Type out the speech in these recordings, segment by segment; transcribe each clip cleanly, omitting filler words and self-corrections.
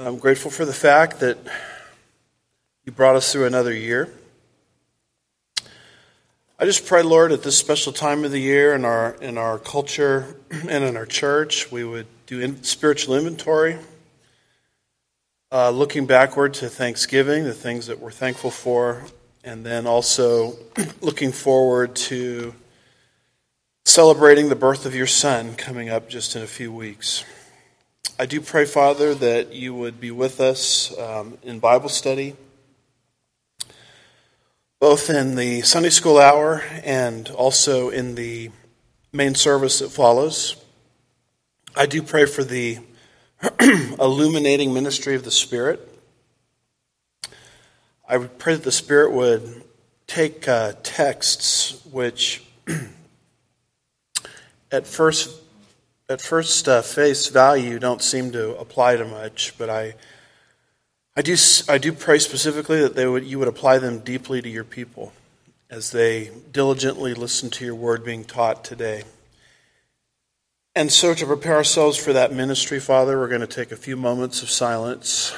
I'm grateful for the fact that you brought us through another year. I just pray, Lord, at this special time of the year in our culture and in our church, we would do spiritual inventory, looking backward to Thanksgiving, the things that we're thankful for, and then also looking forward to celebrating the birth of your Son coming up just in a few weeks. I do pray, Father, that you would be with us in Bible study, both in the Sunday school hour and also in the main service that follows. I do pray for the illuminating ministry of the Spirit. I would pray that the Spirit would take texts which at first face value don't seem to apply to much, but I do pray specifically that you would apply them deeply to your people as they diligently listen to your word being taught today. And so to prepare ourselves for that ministry, Father, we're going to take a few moments of silence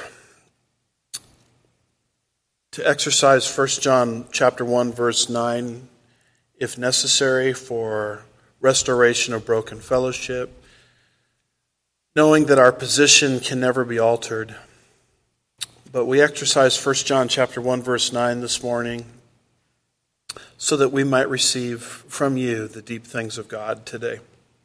to exercise 1 John chapter 1, verse 9, if necessary, for restoration of broken fellowship, knowing that our position can never be altered. But we exercise 1 John chapter 1, verse 9 this morning so that we might receive from you the deep things of God today.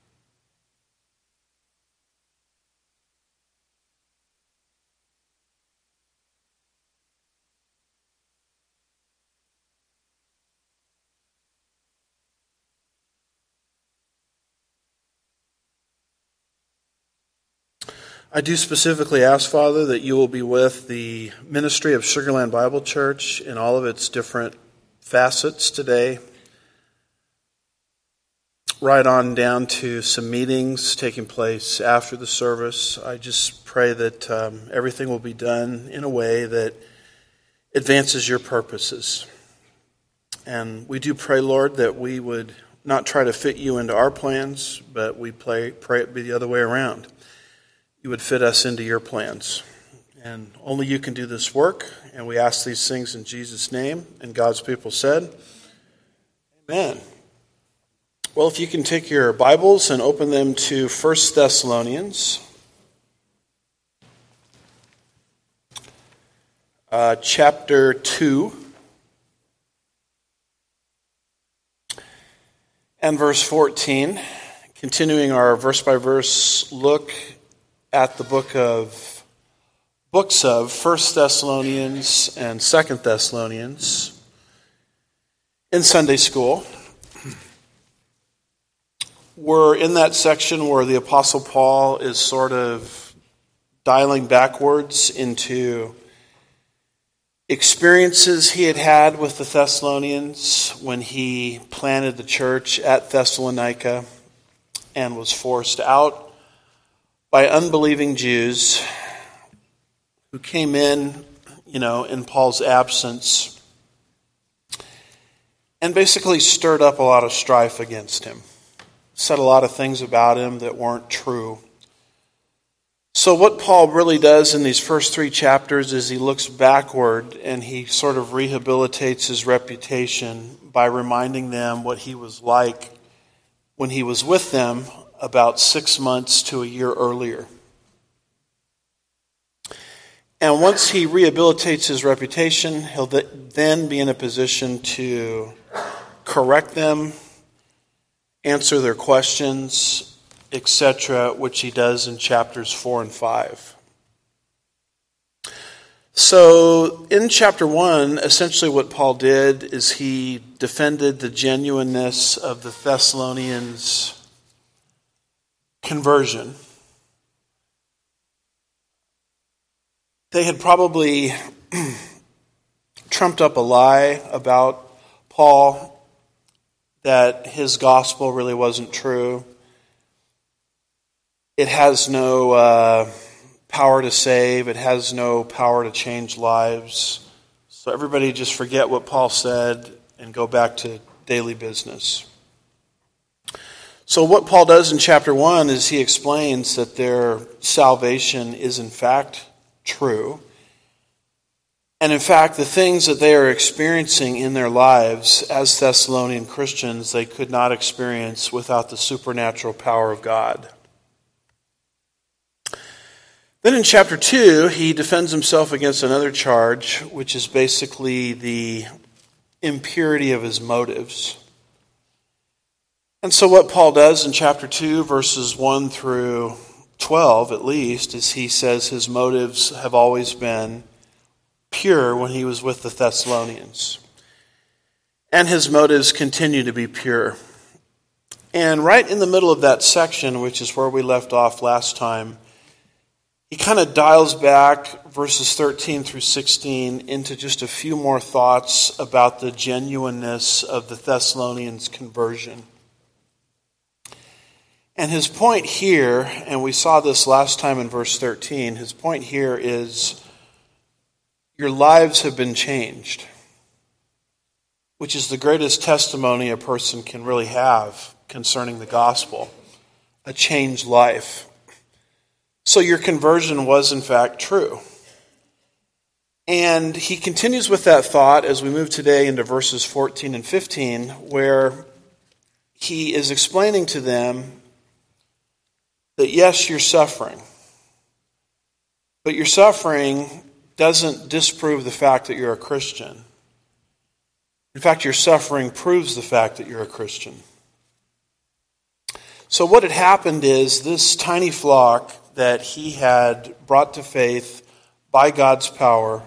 I do specifically ask, Father, that you will be with the ministry of Sugarland Bible Church in all of its different facets today, right on down to some meetings taking place after the service. I just pray that everything will be done in a way that advances your purposes. And we do pray, Lord, that we would not try to fit you into our plans, but we pray it be the other way around. You would fit us into your plans. And only you can do this work, and we ask these things in Jesus' name. And God's people said, Amen. Well, if you can take your Bibles and open them to 1 Thessalonians, chapter 2, and verse 14, continuing our verse-by-verse look at the books of 1 Thessalonians and 2 Thessalonians in Sunday school. We're in that section where the Apostle Paul is sort of dialing backwards into experiences he had had with the Thessalonians when he planted the church at Thessalonica and was forced out by unbelieving Jews who came in Paul's absence and basically stirred up a lot of strife against him, said a lot of things about him that weren't true. So what Paul really does in these first 3 chapters is he looks backward and he sort of rehabilitates his reputation by reminding them what he was like when he was with them about 6 months to a year earlier. And once he rehabilitates his reputation, he'll then be in a position to correct them, answer their questions, etc., which he does in chapters 4 and 5. So in chapter 1, essentially what Paul did is he defended the genuineness of the Thessalonians' conversion. They had probably trumped up a lie about Paul, that his gospel really wasn't true. It has no power to save. It has no power to change lives. So everybody just forget what Paul said and go back to daily business. So what Paul does in chapter 1 is he explains that their salvation is in fact true. And in fact, the things that they are experiencing in their lives as Thessalonian Christians, they could not experience without the supernatural power of God. Then in chapter 2, he defends himself against another charge, which is basically the impurity of his motives. And so what Paul does in chapter 2, verses 1 through 12 at least, is he says his motives have always been pure when he was with the Thessalonians. And his motives continue to be pure. And right in the middle of that section, which is where we left off last time, he kind of dials back verses 13 through 16 into just a few more thoughts about the genuineness of the Thessalonians' conversion. And his point here, and we saw this last time in verse 13, his point here is your lives have been changed, which is the greatest testimony a person can really have concerning the gospel, a changed life. So your conversion was in fact true. And he continues with that thought as we move today into verses 14 and 15, where he is explaining to them that yes, you're suffering, but your suffering doesn't disprove the fact that you're a Christian. In fact, your suffering proves the fact that you're a Christian. So what had happened is this tiny flock that he had brought to faith by God's power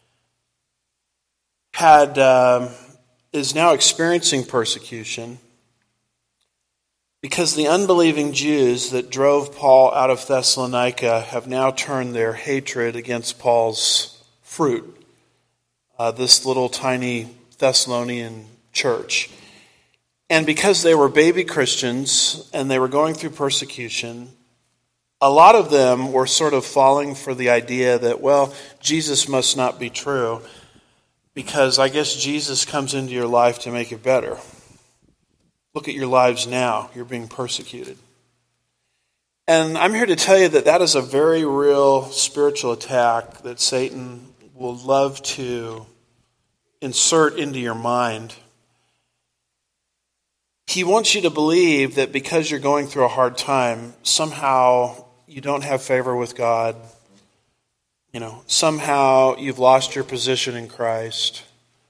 is now experiencing persecution because the unbelieving Jews that drove Paul out of Thessalonica have now turned their hatred against Paul's fruit, this little tiny Thessalonian church. And because they were baby Christians and they were going through persecution, a lot of them were sort of falling for the idea that, well, Jesus must not be true because I guess Jesus comes into your life to make it better. Look at your lives now. You're being persecuted. And I'm here to tell you that that is a very real spiritual attack that Satan will love to insert into your mind. He wants you to believe that because you're going through a hard time, somehow you don't have favor with God. Somehow you've lost your position in Christ.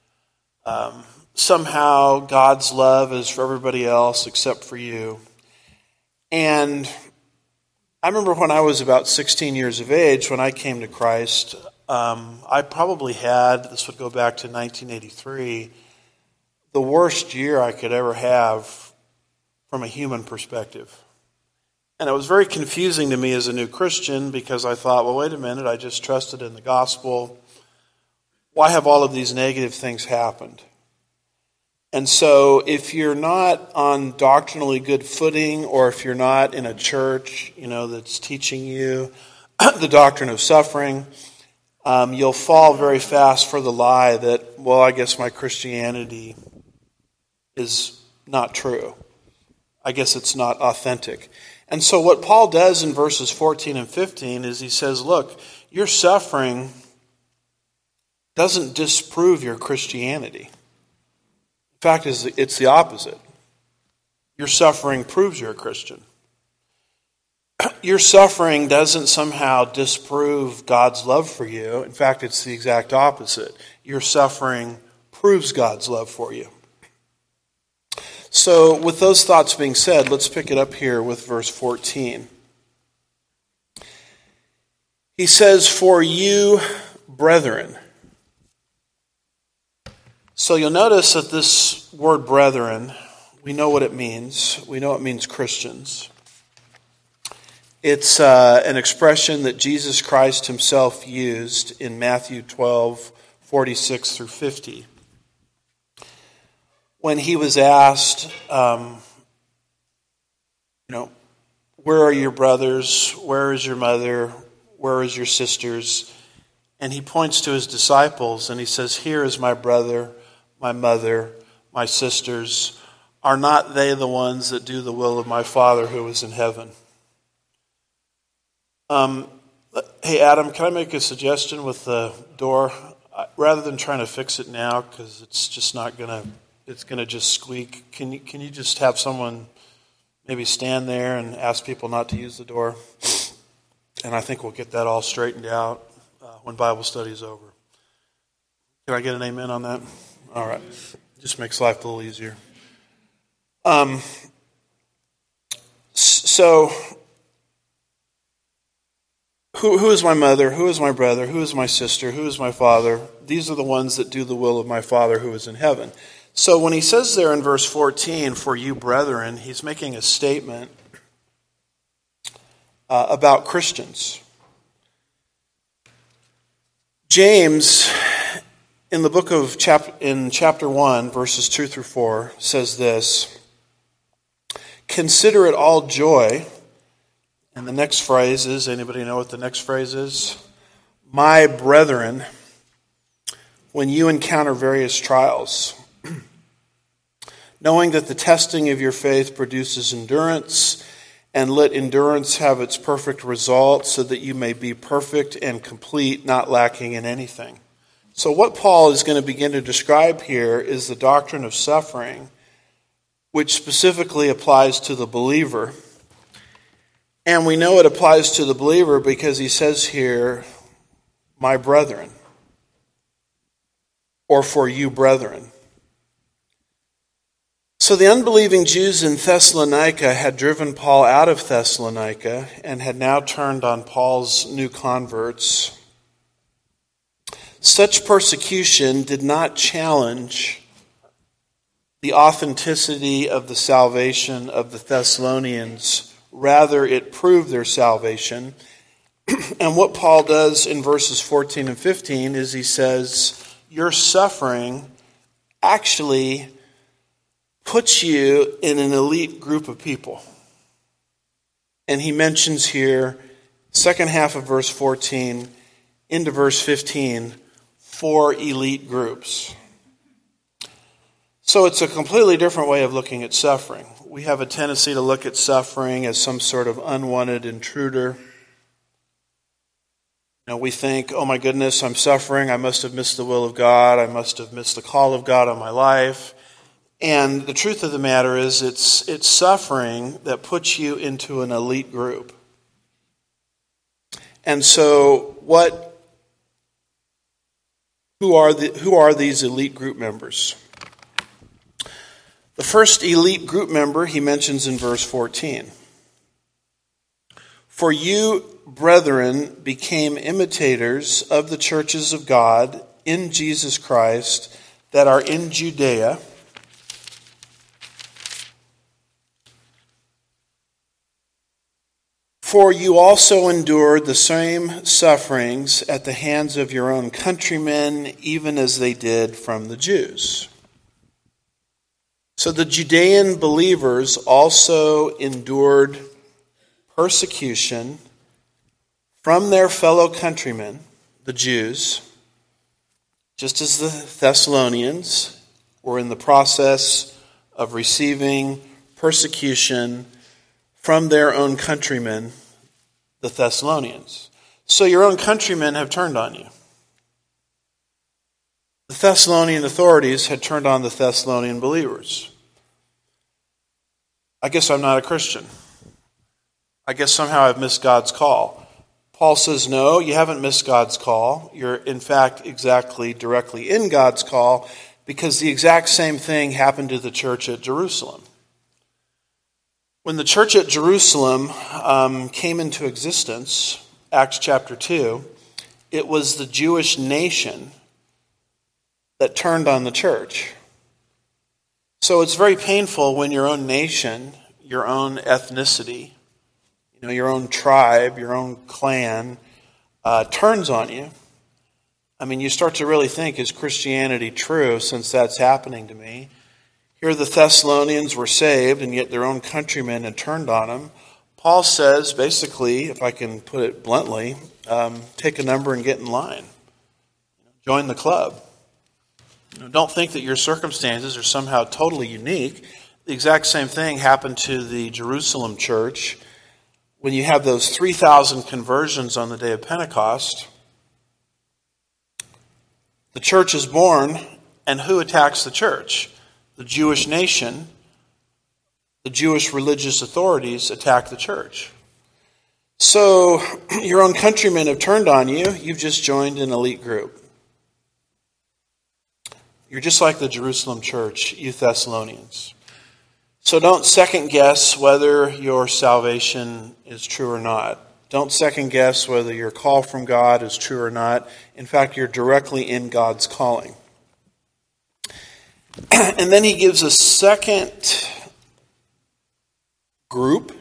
Somehow God's love is for everybody else except for you. And I remember when I was about 16 years of age, when I came to Christ, I probably had, this would go back to 1983, the worst year I could ever have from a human perspective. And it was very confusing to me as a new Christian because I thought, well, wait a minute, I just trusted in the gospel. Why have all of these negative things happened? And so if you're not on doctrinally good footing, or if you're not in a church, that's teaching you the doctrine of suffering, you'll fall very fast for the lie that, well, I guess my Christianity is not true. I guess it's not authentic. And so what Paul does in verses 14 and 15 is he says, look, your suffering doesn't disprove your Christianity. In fact, it's the opposite. Your suffering proves you're a Christian. Your suffering doesn't somehow disprove God's love for you. In fact, it's the exact opposite. Your suffering proves God's love for you. So with those thoughts being said, let's pick it up here with verse 14. He says, "For you, brethren." So you'll notice that this word brethren, we know what it means. We know it means Christians. It's an expression that Jesus Christ himself used in Matthew 12:46 through 50. When he was asked, where are your brothers? Where is your mother? Where is your sisters? And he points to his disciples and he says, here is my brother, my mother, my sisters. Are not they the ones that do the will of my Father who is in heaven? Hey, Adam, can I make a suggestion with the door? Rather than trying to fix it now, because it's just not gonna, it's gonna just squeak. Can you just have someone maybe stand there and ask people not to use the door? And I think we'll get that all straightened out when Bible study is over. Can I get an amen on that? All right, just makes life a little easier. So. Who is my mother? Who is my brother? Who is my sister? Who is my father? These are the ones that do the will of my Father who is in heaven. So when he says there in verse 14, for you brethren, he's making a statement about Christians. James, in the book of chapter 1, verses 2 through 4, says this, consider it all joy. And the next phrase is, anybody know what the next phrase is? My brethren, when you encounter various trials, knowing that the testing of your faith produces endurance, and let endurance have its perfect result, so that you may be perfect and complete, not lacking in anything. So what Paul is going to begin to describe here is the doctrine of suffering, which specifically applies to the believer. And we know it applies to the believer because he says here, my brethren, or for you brethren. So the unbelieving Jews in Thessalonica had driven Paul out of Thessalonica and had now turned on Paul's new converts. Such persecution did not challenge the authenticity of the salvation of the Thessalonians. Rather, it proved their salvation. And what Paul does in verses 14 and 15 is he says, your suffering actually puts you in an elite group of people. And he mentions here, second half of verse 14 into verse 15, 4 elite groups. So it's a completely different way of looking at suffering. We have a tendency to look at suffering as some sort of unwanted intruder. We think, oh my goodness, I'm suffering. I must have missed the will of God. I must have missed the call of God on my life. And the truth of the matter is it's suffering that puts you into an elite group. And so who are these elite group members? The first elite group member he mentions in verse 14. For you, brethren, became imitators of the churches of God in Jesus Christ that are in Judea, for you also endured the same sufferings at the hands of your own countrymen, even as they did from the Jews. So the Judean believers also endured persecution from their fellow countrymen, the Jews, just as the Thessalonians were in the process of receiving persecution from their own countrymen, the Thessalonians. So your own countrymen have turned on you. The Thessalonian authorities had turned on the Thessalonian believers. I guess I'm not a Christian. I guess somehow I've missed God's call. Paul says, no, you haven't missed God's call. You're, in fact, directly in God's call, because the exact same thing happened to the church at Jerusalem. When the church at Jerusalem came into existence, Acts chapter 2, it was the Jewish nation that turned on the church. So it's very painful when your own nation, your own ethnicity, your own tribe, your own clan turns on you. I mean, you start to really think, is Christianity true since that's happening to me? Here the Thessalonians were saved, and yet their own countrymen had turned on them. Paul says, basically, if I can put it bluntly, take a number and get in line. Join the club. Don't think that your circumstances are somehow totally unique. The exact same thing happened to the Jerusalem church when you have those 3,000 conversions on the day of Pentecost, the church is born, and who attacks the church? The Jewish nation, the Jewish religious authorities attack the church. So your own countrymen have turned on you. You've just joined an elite group. You're just like the Jerusalem church, you Thessalonians. So don't second guess whether your salvation is true or not. Don't second guess whether your call from God is true or not. In fact, you're directly in God's calling. And then he gives a second group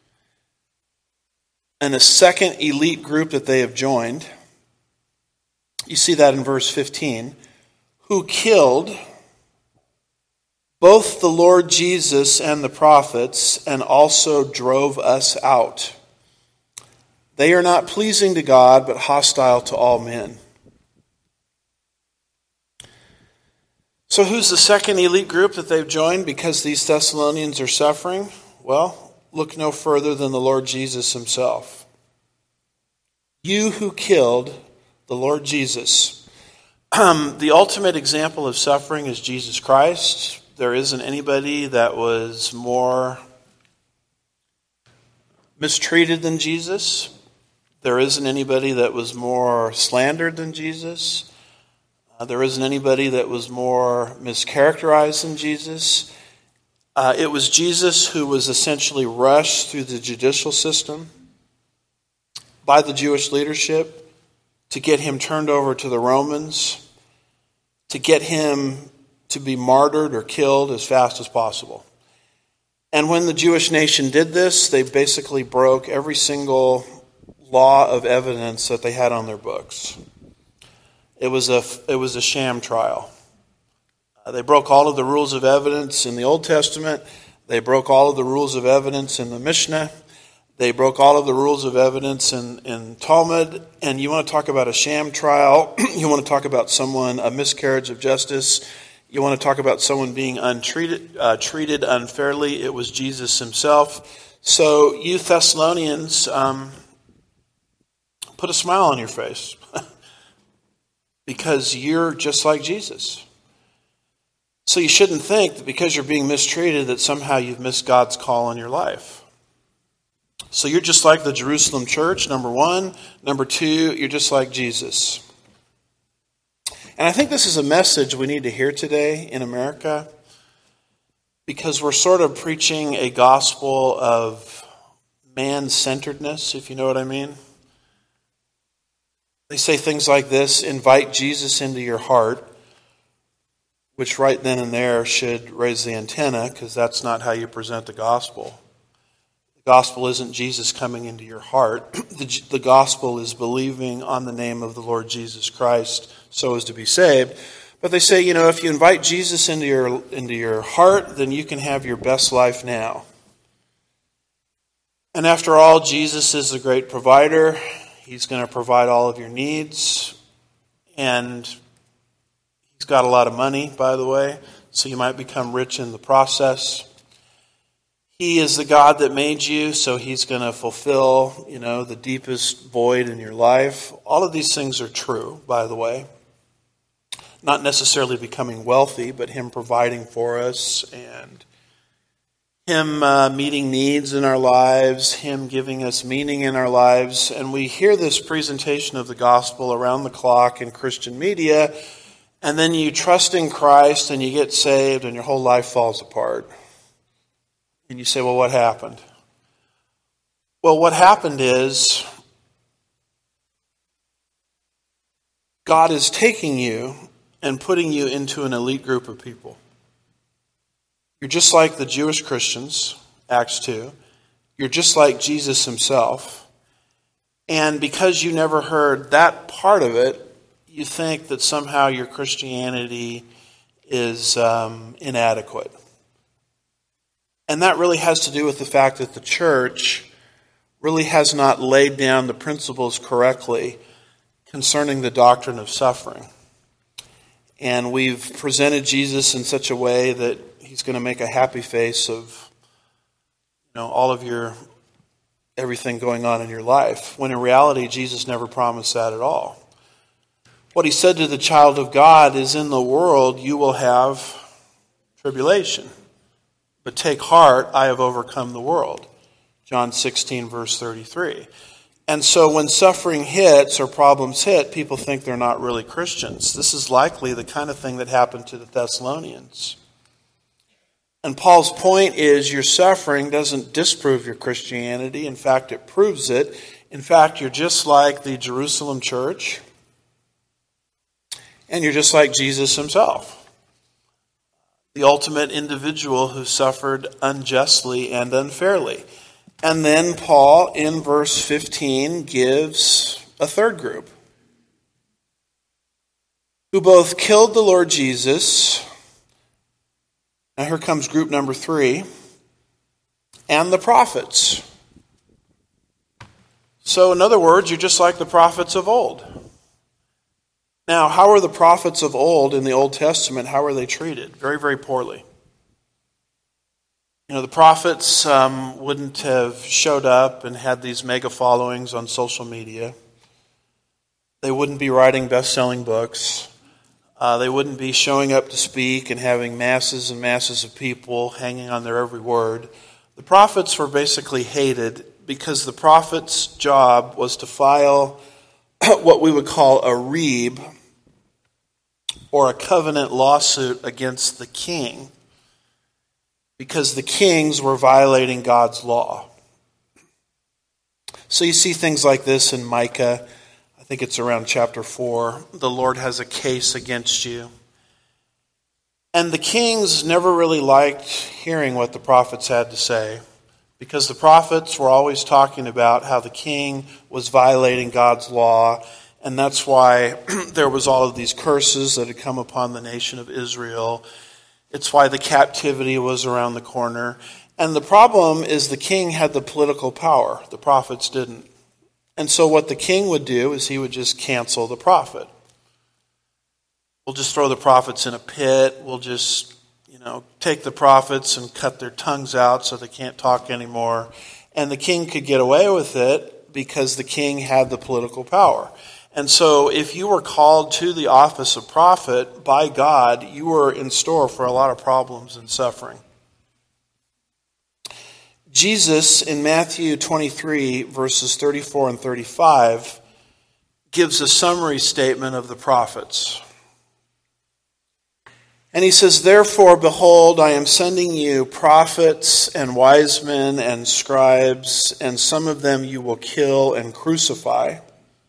and a second elite group that they have joined. You see that in verse 15. Who killed both the Lord Jesus and the prophets, and also drove us out. They are not pleasing to God, but hostile to all men. So who's the second elite group that they've joined because these Thessalonians are suffering? Well, look no further than the Lord Jesus himself. You who killed the Lord Jesus. The ultimate example of suffering is Jesus Christ. There isn't anybody that was more mistreated than Jesus. There isn't anybody that was more slandered than Jesus. There isn't anybody that was more mischaracterized than Jesus. It was Jesus who was essentially rushed through the judicial system by the Jewish leadership to get him turned over to the Romans, to get him to be martyred or killed as fast as possible. And when the Jewish nation did this, they basically broke every single law of evidence that they had on their books. It was a sham trial. They broke all of the rules of evidence in the Old Testament. They broke all of the rules of evidence in the Mishnah. They broke all of the rules of evidence in Talmud. And you want to talk about a sham trial? You want to talk about a miscarriage of justice? You want to talk about someone being treated unfairly? It was Jesus himself. So you Thessalonians, put a smile on your face because you're just like Jesus. So you shouldn't think that because you're being mistreated that somehow you've missed God's call on your life. So you're just like the Jerusalem church, number one. Number two, you're just like Jesus. And I think this is a message we need to hear today in America because we're sort of preaching a gospel of man-centeredness, if you know what I mean. They say things like this: invite Jesus into your heart, which right then and there should raise the antenna because that's not how you present the gospel. The gospel isn't Jesus coming into your heart. The gospel is believing on the name of the Lord Jesus Christ so as to be saved. But they say, if you invite Jesus into your heart, then you can have your best life now. And after all, Jesus is the great provider. He's going to provide all of your needs. And he's got a lot of money, by the way, so you might become rich in the process. He is the God that made you, so he's going to fulfill, the deepest void in your life. All of these things are true, by the way. Not necessarily becoming wealthy, but him providing for us and him meeting needs in our lives, him giving us meaning in our lives. And we hear this presentation of the gospel around the clock in Christian media, and then you trust in Christ and you get saved and your whole life falls apart. And you say, well, what happened? Well, what happened is God is taking you and putting you into an elite group of people. You're just like the Jewish Christians, Acts 2. You're just like Jesus himself. And because you never heard that part of it, you think that somehow your Christianity is inadequate. And that really has to do with the fact that the church really has not laid down the principles correctly concerning the doctrine of suffering. And we've presented Jesus in such a way that he's going to make a happy face of all of your everything going on in your life, when in reality, Jesus never promised that at all. What he said to the child of God is, in the world you will have tribulation, but take heart, I have overcome the world. John 16, verse 33. And so when suffering hits or problems hit, people think they're not really Christians. This is likely the kind of thing that happened to the Thessalonians. And Paul's point is your suffering doesn't disprove your Christianity. In fact, it proves it. In fact, you're just like the Jerusalem church, and you're just like Jesus himself, the ultimate individual who suffered unjustly and unfairly. And then Paul, in verse 15, gives a third group who both killed the Lord Jesus. Now here comes group number 3, and the prophets. So in other words, you're just like the prophets of old. Now, how are the prophets of old in the Old Testament, how are they treated? Very, very poorly. You know, the prophets wouldn't have showed up and had these mega followings on social media. They wouldn't be writing best-selling books. They wouldn't be showing up to speak and having masses and masses of people hanging on their every word. The prophets were basically hated because the prophet's job was to file what we would call a reeb, or a covenant lawsuit against the king, because the kings were violating God's law. So you see things like this in Micah. I think it's around chapter 4. The Lord has a case against you. And the kings never really liked hearing what the prophets had to say, because the prophets were always talking about how the king was violating God's law, and that's why there was all of these curses that had come upon the nation of Israel. It's why the captivity was around the corner. And the problem is the king had the political power. The prophets didn't. And so what the king would do is he would just cancel the prophet. We'll just throw the prophets in a pit. We'll just, take the prophets and cut their tongues out so they can't talk anymore. And the king could get away with it because the king had the political power. And so if you were called to the office of prophet by God, you were in store for a lot of problems and suffering. Jesus, in Matthew 23, verses 34 and 35, gives a summary statement of the prophets. And he says, "Therefore, behold, I am sending you prophets and wise men and scribes, and some of them you will kill and crucify."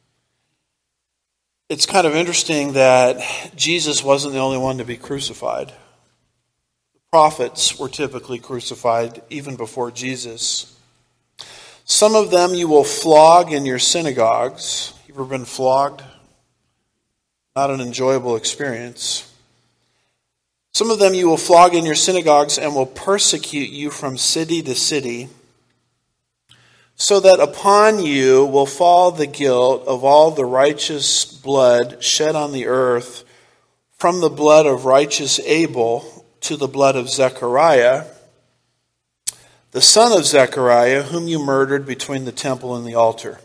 It's kind of interesting that Jesus wasn't the only one to be crucified. The prophets were typically crucified even before Jesus. "Some of them you will flog in your synagogues." You ever been flogged? Not an enjoyable experience. "Some of them you will flog in your synagogues and will persecute you from city to city, so that upon you will fall the guilt of all the righteous blood shed on the earth, from the blood of righteous Abel to the blood of Zechariah, the son of Zechariah, whom you murdered between the temple and the altar."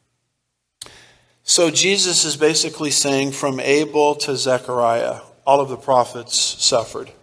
So Jesus is basically saying from Abel to Zechariah, all of the prophets suffered.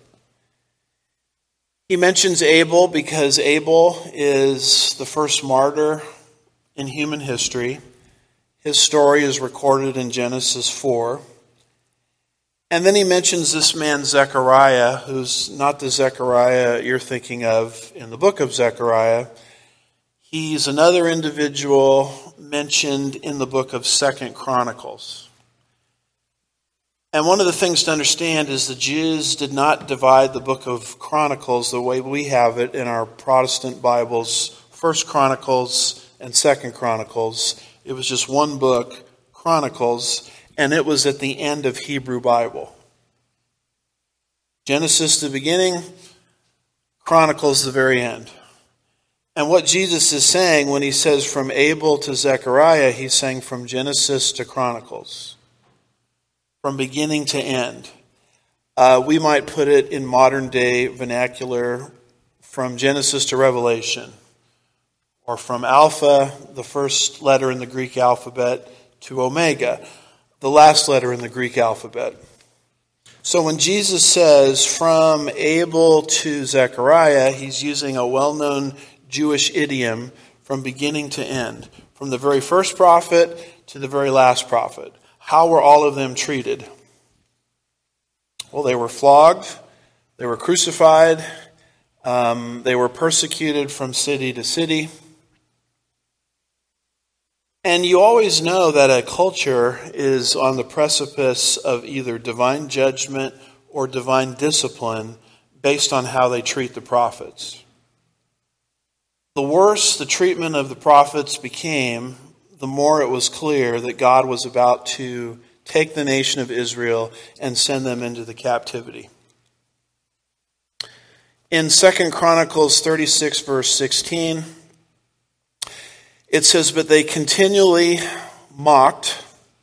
He mentions Abel because Abel is the first martyr in human history. His story is recorded in Genesis 4. And then he mentions this man Zechariah, who's not the Zechariah you're thinking of in the book of Zechariah. He's another individual mentioned in the book of 2 Chronicles. And one of the things to understand is the Jews did not divide the book of Chronicles the way we have it in our Protestant Bibles, 1 Chronicles and 2 Chronicles. It was just one book, Chronicles, and it was at the end of Hebrew Bible. Genesis the beginning, Chronicles the very end. And what Jesus is saying when he says from Abel to Zechariah, he's saying from Genesis to Chronicles. From beginning to end. We might put it in modern day vernacular from Genesis to Revelation, or from Alpha, the first letter in the Greek alphabet, to Omega, the last letter in the Greek alphabet. So when Jesus says from Abel to Zechariah, he's using a well-known Jewish idiom from beginning to end, from the very first prophet to the very last prophet. How were all of them treated? Well, they were flogged, they were crucified, they were persecuted from city to city. And you always know that a culture is on the precipice of either divine judgment or divine discipline based on how they treat the prophets. The worse the treatment of the prophets became, the more it was clear that God was about to take the nation of Israel and send them into the captivity. In 2 Chronicles 36, verse 16, it says, "But they continually mocked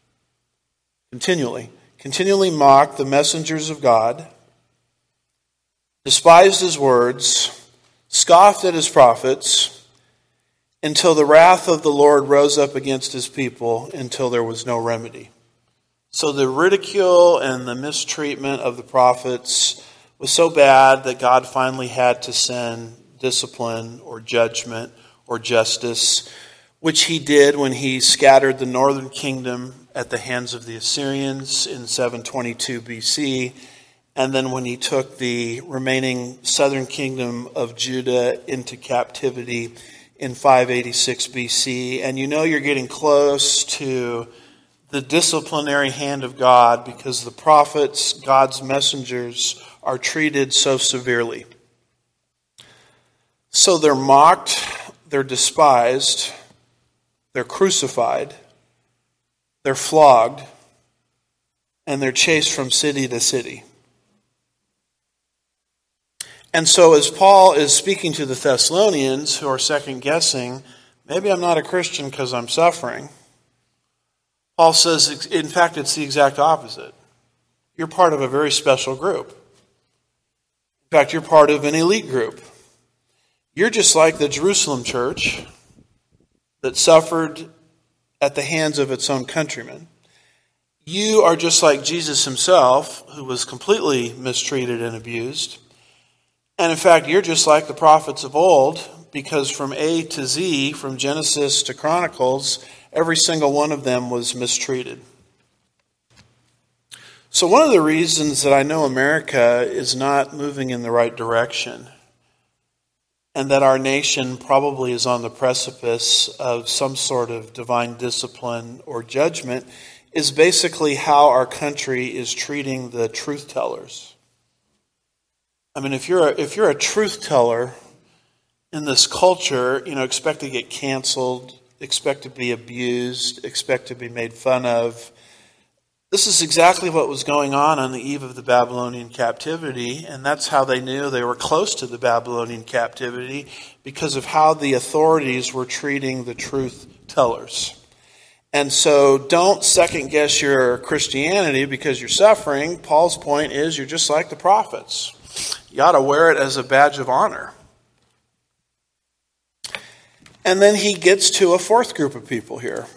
the messengers of God, despised his words, scoffed at his prophets, until the wrath of the Lord rose up against his people, until there was no remedy." So the ridicule and the mistreatment of the prophets was so bad that God finally had to send discipline or judgment or justice, which he did when he scattered the northern kingdom at the hands of the Assyrians in 722 BC, and then when he took the remaining southern kingdom of Judah into captivity in 586 BC. And you know you're getting close to the disciplinary hand of God because the prophets, God's messengers, are treated so severely. So they're mocked, they're despised, they're crucified, they're flogged, and they're chased from city to city. And so as Paul is speaking to the Thessalonians who are second guessing, maybe I'm not a Christian because I'm suffering, Paul says, in fact, it's the exact opposite. You're part of a very special group. In fact, you're part of an elite group. You're just like the Jerusalem church that suffered at the hands of its own countrymen. You are just like Jesus himself, who was completely mistreated and abused. And in fact, you're just like the prophets of old, because from A to Z, from Genesis to Chronicles, every single one of them was mistreated. So one of the reasons that I know America is not moving in the right direction, and that our nation probably is on the precipice of some sort of divine discipline or judgment, is basically how our country is treating the truth tellers. I mean, if you're a truth teller in this culture, expect to get canceled, expect to be abused, expect to be made fun of. This is exactly what was going on the eve of the Babylonian captivity, and that's how they knew they were close to the Babylonian captivity, because of how the authorities were treating the truth tellers. And so don't second guess your Christianity because you're suffering. Paul's point is you're just like the prophets. You ought to wear it as a badge of honor. And then he gets to a fourth group of people here.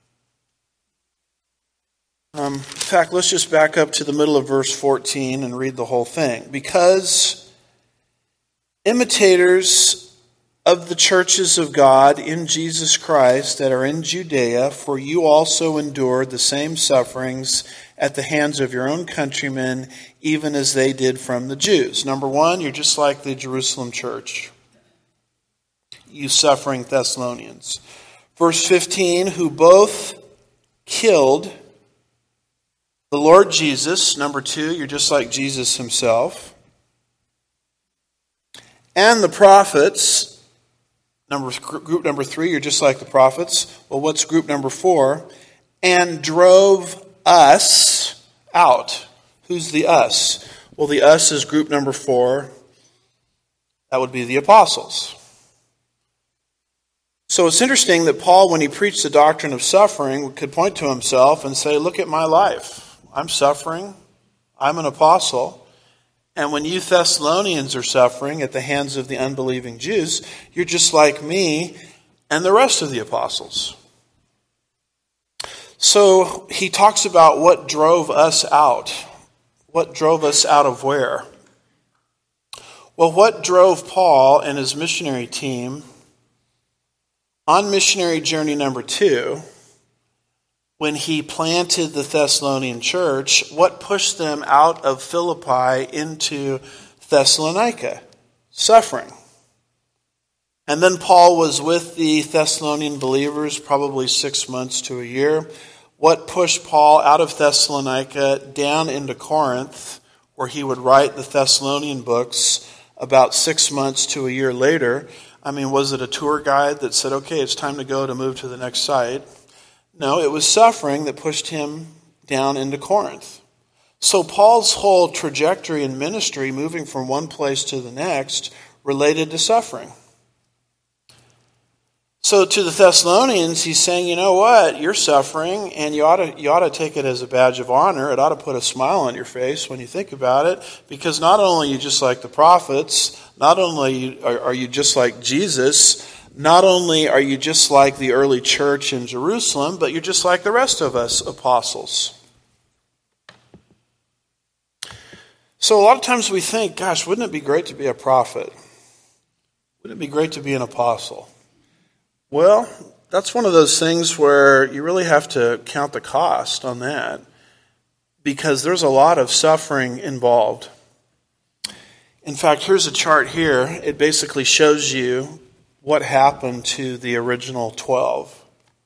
In fact, let's just back up to the middle of verse 14 and read the whole thing. "Because imitators of the churches of God in Jesus Christ that are in Judea, for you also endured the same sufferings at the hands of your own countrymen, even as they did from the Jews." Number one, you're just like the Jerusalem church, you suffering Thessalonians. Verse 15, "Who both killed the Lord Jesus." Number two, you're just like Jesus himself. "And the prophets." Group number three, you're just like the prophets. Well, what's group number four? "And drove us out." Who's the us? Well, the us is group number four. That would be the apostles. So it's interesting that Paul, when he preached the doctrine of suffering, could point to himself and say, look at my life. I'm suffering. I'm an apostle. And when you Thessalonians are suffering at the hands of the unbelieving Jews, you're just like me. and the rest of the apostles. So he talks about what drove us out. What drove us out of where? Well, what drove Paul and his missionary team on missionary journey number 2, when he planted the Thessalonian church, what pushed them out of Philippi into Thessalonica? Suffering. And then Paul was with the Thessalonian believers probably 6 months to a year. What pushed Paul out of Thessalonica down into Corinth, where he would write the Thessalonian books about 6 months to a year later? I mean, was it a tour guide that said, okay, it's time to move to the next site? No, it was suffering that pushed him down into Corinth. So Paul's whole trajectory in ministry, moving from one place to the next, related to suffering. So to the Thessalonians, he's saying, you know what, you're suffering, and you ought to take it as a badge of honor. It ought to put a smile on your face when you think about it, because not only are you just like the prophets, not only are you just like Jesus, not only are you just like the early church in Jerusalem, but you're just like the rest of us apostles. So a lot of times we think, gosh, wouldn't it be great to be a prophet? Wouldn't it be great to be an apostle? Well, that's one of those things where you really have to count the cost on that, because there's a lot of suffering involved. In fact, here's a chart here. It basically shows you what happened to the original 12.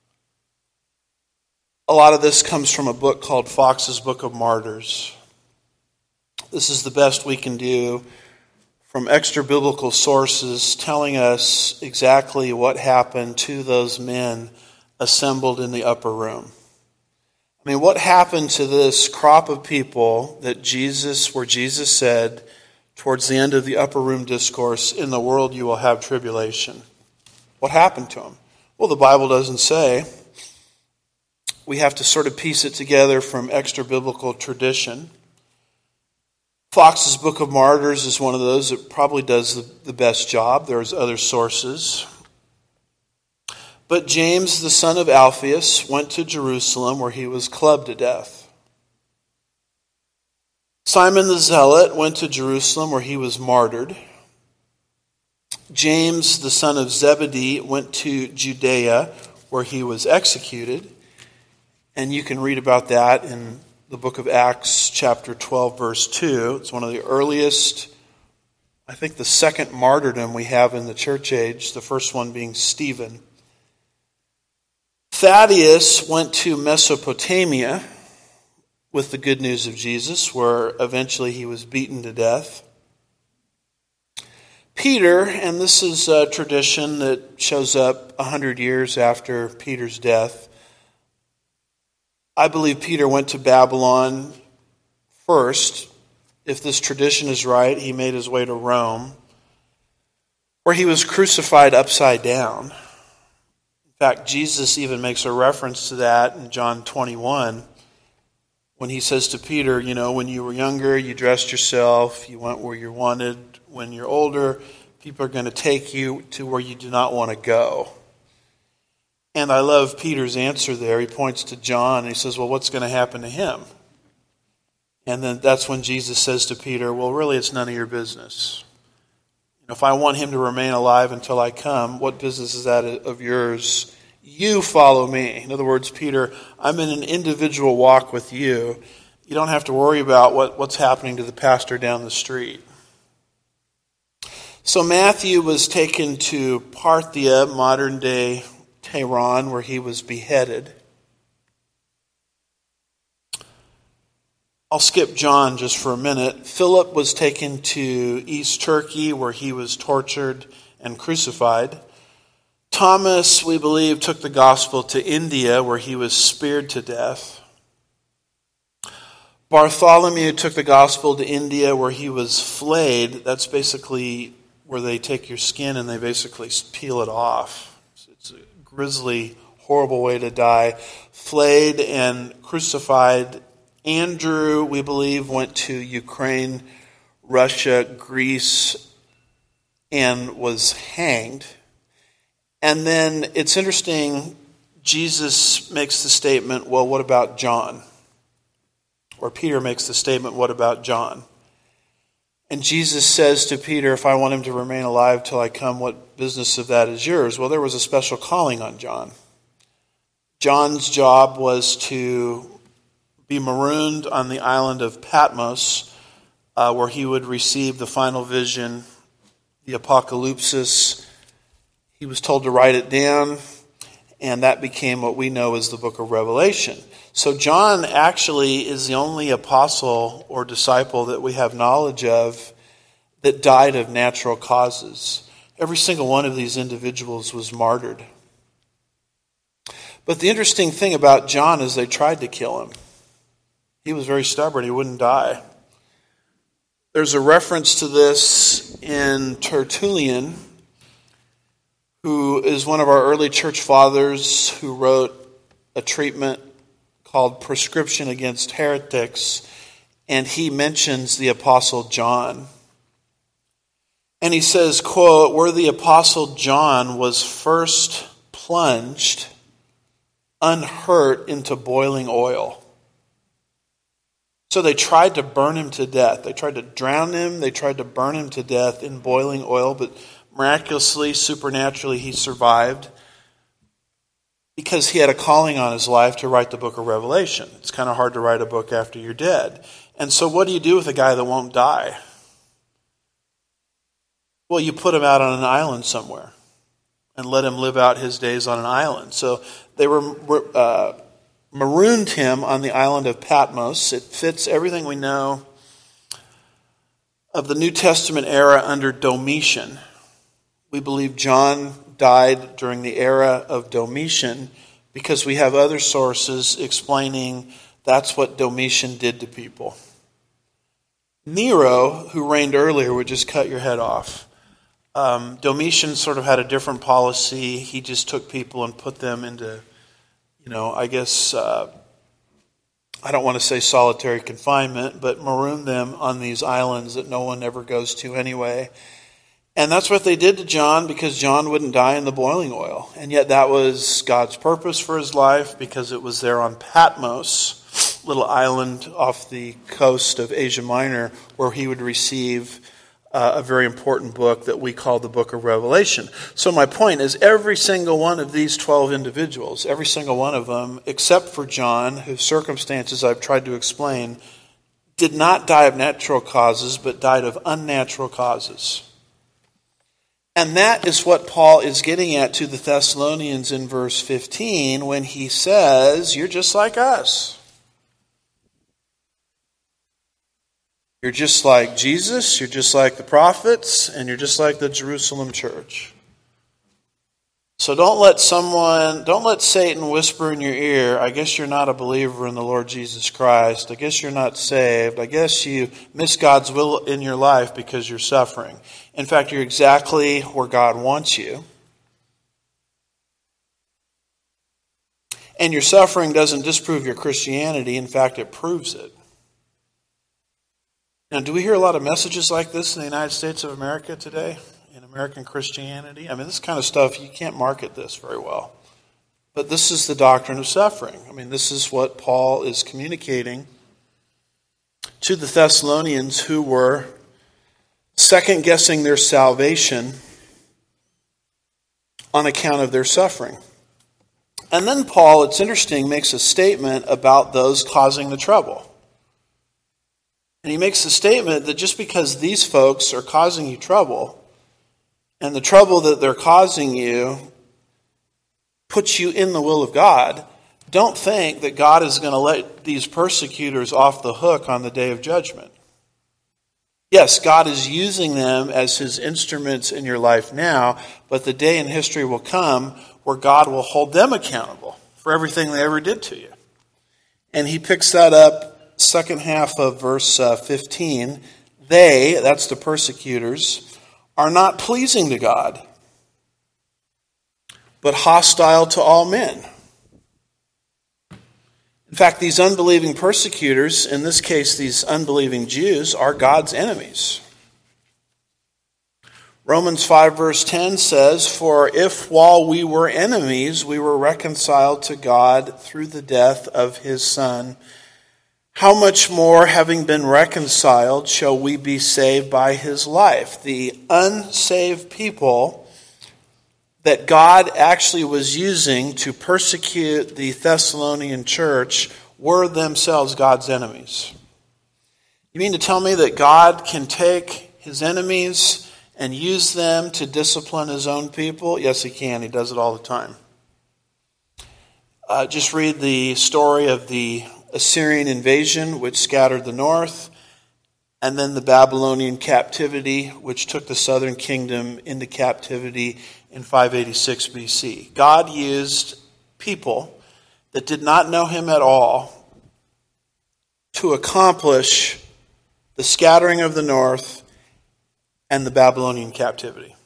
A lot of this comes from a book called Fox's Book of Martyrs. This is the best we can do from extra-biblical sources telling us exactly what happened to those men assembled in the upper room. I mean, what happened to this crop of people where Jesus said, towards the end of the upper room discourse, in the world you will have tribulation? What happened to them? Well, the Bible doesn't say. We have to sort of piece it together from extra-biblical tradition. Fox's Book of Martyrs is one of those that probably does the best job. There's other sources. But James, the son of Alphaeus, went to Jerusalem where he was clubbed to death. Simon the Zealot went to Jerusalem where he was martyred. James, the son of Zebedee, went to Judea where he was executed. And you can read about that in the book of Acts, chapter 12, verse 2. It's one of the earliest, I think the second martyrdom we have in the church age, the first one being Stephen. Thaddeus went to Mesopotamia with the good news of Jesus, where eventually he was beaten to death. Peter, and this is a tradition that shows up 100 years after Peter's death, I believe Peter went to Babylon first. If this tradition is right, he made his way to Rome, where he was crucified upside down. In fact, Jesus even makes a reference to that in John 21, when he says to Peter, you know, when you were younger, you dressed yourself, you went where you wanted. When you're older, people are going to take you to where you do not want to go. And I love Peter's answer there. He points to John and he says, well, what's going to happen to him? And then that's when Jesus says to Peter, well, really, it's none of your business. If I want him to remain alive until I come, what business is that of yours? You follow me. In other words, Peter, I'm in an individual walk with you. You don't have to worry about what's happening to the pastor down the street. So Matthew was taken to Parthia, modern-day Tehran, where he was beheaded. I'll skip John just for a minute. Philip was taken to East Turkey, where he was tortured and crucified. Thomas, we believe, took the gospel to India, where he was speared to death. Bartholomew took the gospel to India, where he was flayed. That's basically where they take your skin and they basically peel it off. It's a grisly, horrible way to die. Flayed and crucified. Andrew, we believe, went to Ukraine, Russia, Greece, and was hanged. And then it's interesting, Jesus makes the statement, well, what about John? Or Peter makes the statement, what about John? And Jesus says to Peter, if I want him to remain alive till I come, what business of that is yours? Well, there was a special calling on John. John's job was to be marooned on the island of Patmos, where he would receive the final vision, the apocalypsis. He was told to write it down, and that became what we know as the book of Revelation. So John actually is the only apostle or disciple that we have knowledge of that died of natural causes. Every single one of these individuals was martyred. But the interesting thing about John is they tried to kill him. He was very stubborn. He wouldn't die. There's a reference to this in Tertullian, who is one of our early church fathers who wrote a treatment called Prescription Against Heretics, and he mentions the Apostle John. And he says, quote, where the Apostle John was first plunged unhurt into boiling oil. So they tried to burn him to death. They tried to drown him. They tried to burn him to death in boiling oil, but miraculously, supernaturally, he survived because he had a calling on his life to write the book of Revelation. It's kind of hard to write a book after you're dead. And so what do you do with a guy that won't die? Well, you put him out on an island somewhere and let him live out his days on an island. So they were marooned him on the island of Patmos. It fits everything we know of the New Testament era under Domitian. We believe John died during the era of Domitian because we have other sources explaining that's what Domitian did to people. Nero, who reigned earlier, would just cut your head off. Domitian sort of had a different policy. He just took people and put them into, I don't want to say solitary confinement, but marooned them on these islands that no one ever goes to anyway. And that's what they did to John because John wouldn't die in the boiling oil. And yet that was God's purpose for his life because it was there on Patmos, little island off the coast of Asia Minor, where he would receive a very important book that we call the book of Revelation. So my point is every single one of these 12 individuals, every single one of them, except for John, whose circumstances I've tried to explain, did not die of natural causes, but died of unnatural causes. And that is what Paul is getting at to the Thessalonians in verse 15 when he says, you're just like us. You're just like Jesus, you're just like the prophets, and you're just like the Jerusalem church. So don't let Satan whisper in your ear, I guess you're not a believer in the Lord Jesus Christ. I guess you're not saved. I guess you miss God's will in your life because you're suffering. In fact, you're exactly where God wants you. And your suffering doesn't disprove your Christianity. In fact, it proves it. Now, do we hear a lot of messages like this in the United States of America today? In American Christianity? I mean, this kind of stuff, you can't market this very well. But this is the doctrine of suffering. I mean, this is what Paul is communicating to the Thessalonians who were second-guessing their salvation on account of their suffering. And then Paul, it's interesting, makes a statement about those causing the trouble. And he makes the statement that just because these folks are causing you trouble, and the trouble that they're causing you puts you in the will of God, don't think that God is going to let these persecutors off the hook on the day of judgment. Yes, God is using them as his instruments in your life now, but the day in history will come where God will hold them accountable for everything they ever did to you. And he picks that up, second half of verse 15. They, that's the persecutors, are not pleasing to God, but hostile to all men. In fact, these unbelieving persecutors, in this case these unbelieving Jews, are God's enemies. Romans 5 verse 10 says, "For if while we were enemies, we were reconciled to God through the death of his Son, how much more, having been reconciled, shall we be saved by his life?" The unsaved people that God actually was using to persecute the Thessalonian church were themselves God's enemies. You mean to tell me that God can take his enemies and use them to discipline his own people? Yes, he can. He does it all the time. Just read the story of the Assyrian invasion, which scattered the north, and then the Babylonian captivity, which took the southern kingdom into captivity in 586 BC. God used people that did not know him at all to accomplish the scattering of the north and the Babylonian captivity.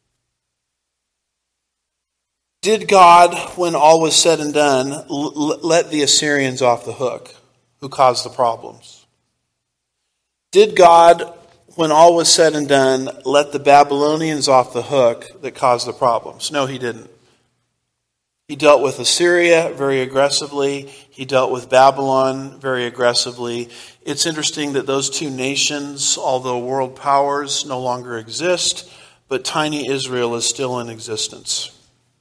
Did God, when all was said and done, let the Assyrians off the hook, who caused the problems? Did God, when all was said and done, let the Babylonians off the hook that caused the problems? No, he didn't. He dealt with Assyria very aggressively. He dealt with Babylon very aggressively. It's interesting that those two nations, although world powers, no longer exist, but tiny Israel is still in existence.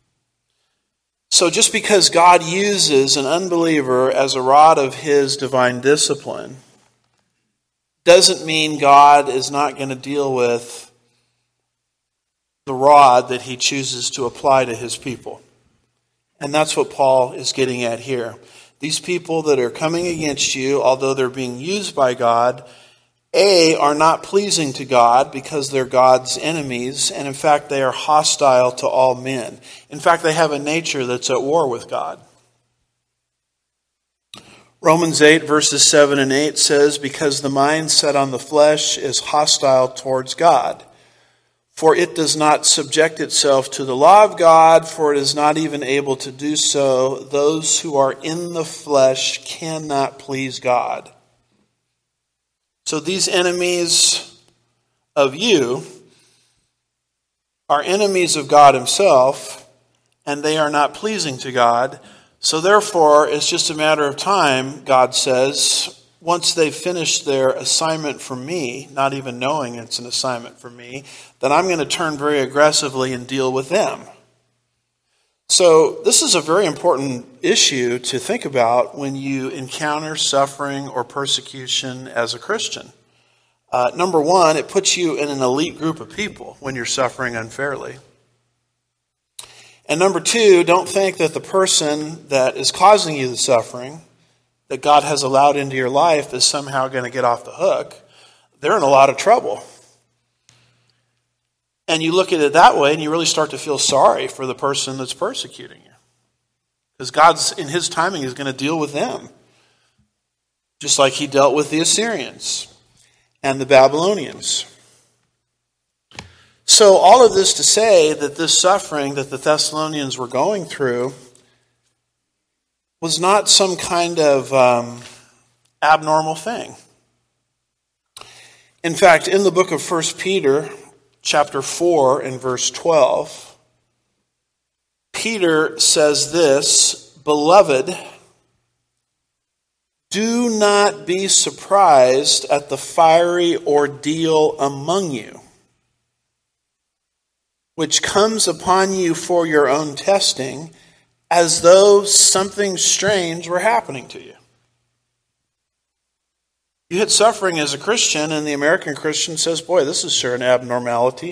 So just because God uses an unbeliever as a rod of his divine discipline doesn't mean God is not going to deal with the rod that he chooses to apply to his people. And that's what Paul is getting at here. These people that are coming against you, although they're being used by God, are not pleasing to God because they're God's enemies, and in fact they are hostile to all men. In fact, they have a nature that's at war with God. Romans 8 verses 7 and 8 says, "Because the mind set on the flesh is hostile towards God. For it does not subject itself to the law of God, for it is not even able to do so. Those who are in the flesh cannot please God." So these enemies of you are enemies of God himself, and they are not pleasing to God. So therefore, it's just a matter of time, God says, once they've finished their assignment from me, not even knowing it's an assignment from me, then I'm going to turn very aggressively and deal with them. So this is a very important issue to think about when you encounter suffering or persecution as a Christian. Number one, it puts you in an elite group of people when you're suffering unfairly. And number two, don't think that the person that is causing you the suffering that God has allowed into your life is somehow going to get off the hook. They're in a lot of trouble. And you look at it that way and you really start to feel sorry for the person that's persecuting you. Because God's, in his timing, is going to deal with them. Just like he dealt with the Assyrians and the Babylonians. So all of this to say that this suffering that the Thessalonians were going through was not some kind of abnormal thing. In fact, in the book of 1 Peter, chapter 4 and verse 12, Peter says this, "Beloved, do not be surprised at the fiery ordeal among you, which comes upon you for your own testing, as though something strange were happening to you." You hit suffering as a Christian, and the American Christian says, boy, this is sure an abnormality.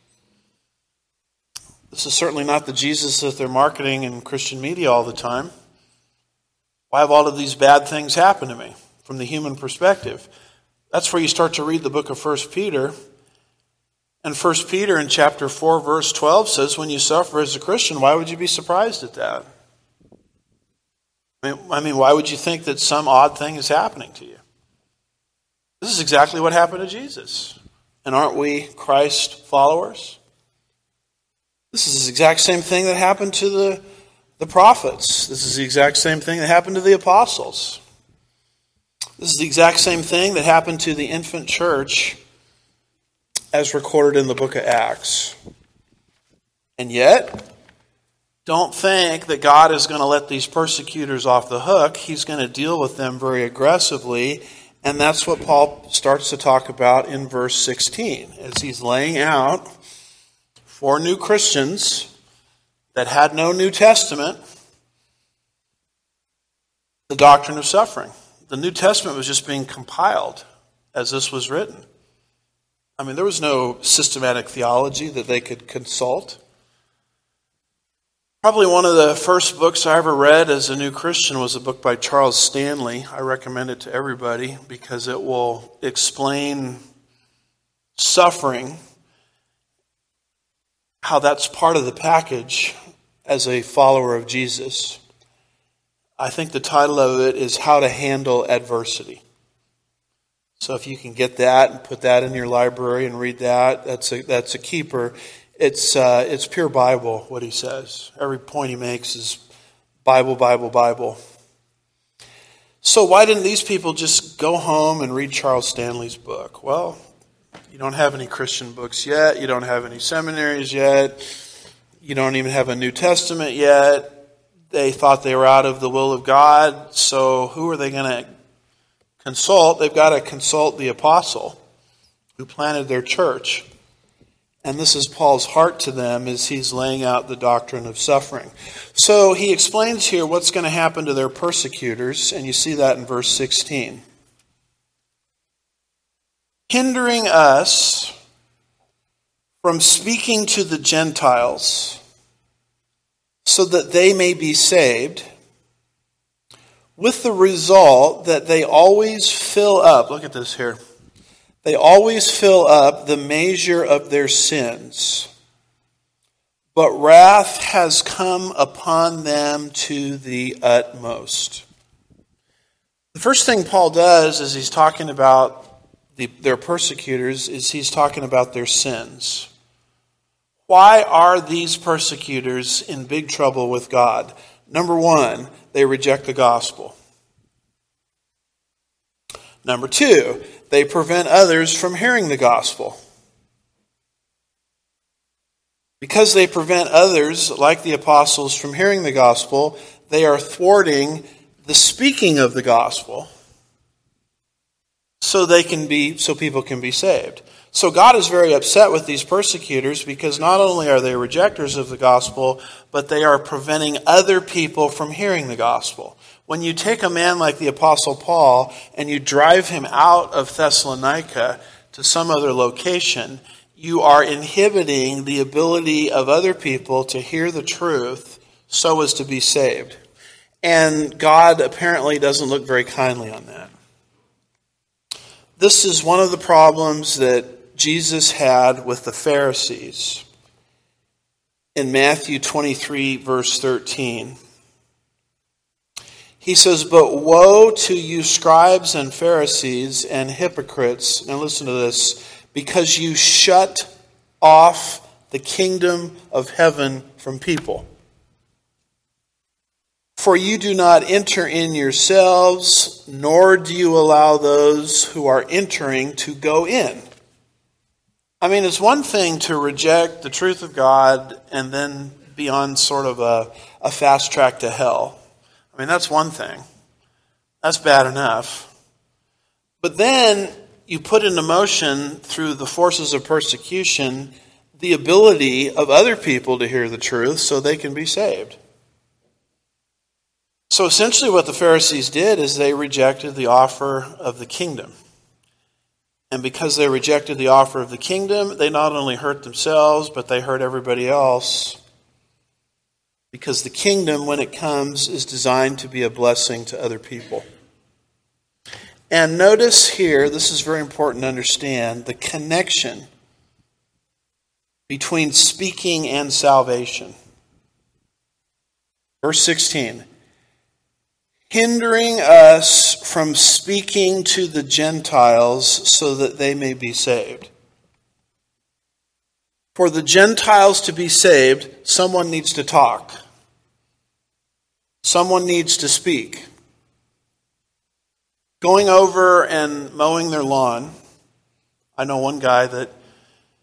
This is certainly not the Jesus that they're marketing in Christian media all the time. Why have all of these bad things happen to me from the human perspective? That's where you start to read the book of 1 Peter. And 1 Peter in chapter 4, verse 12 says, when you suffer as a Christian, why would you be surprised at that? I mean, why would you think that some odd thing is happening to you? This is exactly what happened to Jesus. And aren't we Christ followers? This is the exact same thing that happened to the prophets. This is the exact same thing that happened to the apostles. This is the exact same thing that happened to the infant church as recorded in the book of Acts. And yet, don't think that God is going to let these persecutors off the hook. He's going to deal with them very aggressively. And that's what Paul starts to talk about in verse 16, as he's laying out for new Christians that had no New Testament the doctrine of suffering. The New Testament was just being compiled as this was written. I mean, there was no systematic theology that they could consult. Probably one of the first books I ever read as a new Christian was a book by Charles Stanley. I recommend it to everybody because it will explain suffering, how that's part of the package as a follower of Jesus. I think the title of it is How to Handle Adversity. So if you can get that and put that in your library and read that, that's a keeper. It's pure Bible, what he says. Every point he makes is Bible, Bible, Bible. So why didn't these people just go home and read Charles Stanley's book? Well, you don't have any Christian books yet. You don't have any seminaries yet. You don't even have a New Testament yet. They thought they were out of the will of God. So who are they going to consult? They've got to consult the apostle who planted their church. And this is Paul's heart to them as he's laying out the doctrine of suffering. So he explains here what's going to happen to their persecutors, and you see that in verse 16. Hindering us from speaking to the Gentiles so that they may be saved, with the result that they always fill up, look at this here, they always fill up the measure of their sins. But wrath has come upon them to the utmost. The first thing Paul does as he's talking about their persecutors is he's talking about their sins. Why are these persecutors in big trouble with God? Number one, they reject the gospel. Number two, they prevent others from hearing the gospel. Because they prevent others, like the apostles, from hearing the gospel, they are thwarting the speaking of the gospel so people can be saved. So God is very upset with these persecutors because not only are they rejectors of the gospel, but they are preventing other people from hearing the gospel. When you take a man like the Apostle Paul and you drive him out of Thessalonica to some other location, you are inhibiting the ability of other people to hear the truth so as to be saved. And God apparently doesn't look very kindly on that. This is one of the problems that Jesus had with the Pharisees. In Matthew 23, verse 13, he says, "But woe to you scribes and Pharisees and hypocrites," now listen to this, "because you shut off the kingdom of heaven from people. For you do not enter in yourselves, nor do you allow those who are entering to go in." I mean, it's one thing to reject the truth of God and then be on sort of a fast track to hell. I mean, that's one thing. That's bad enough. But then you put into motion, through the forces of persecution, the ability of other people to hear the truth so they can be saved. So essentially what the Pharisees did is they rejected the offer of the kingdom. And because they rejected the offer of the kingdom, they not only hurt themselves, but they hurt everybody else. Because the kingdom, when it comes, is designed to be a blessing to other people. And notice here, this is very important to understand, the connection between speaking and salvation. Verse 16. Hindering us from speaking to the Gentiles so that they may be saved. For the Gentiles to be saved, someone needs to talk. Someone needs to speak. Going over and mowing their lawn. I know one guy that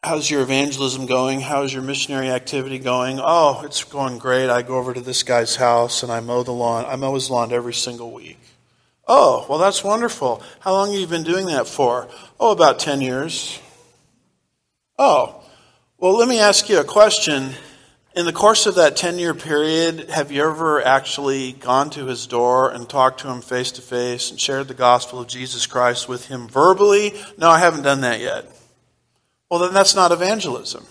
how's your evangelism going? How's your missionary activity going? Oh, it's going great. I go over to this guy's house and I mow the lawn. I mow his lawn every single week. Oh, well, that's wonderful. How long have you been doing that for? Oh, about 10 years. Oh, well, let me ask you a question. In the course of that 10-year period, have you ever actually gone to his door and talked to him face to face and shared the gospel of Jesus Christ with him verbally? No, I haven't done that yet. Well, then that's not evangelism.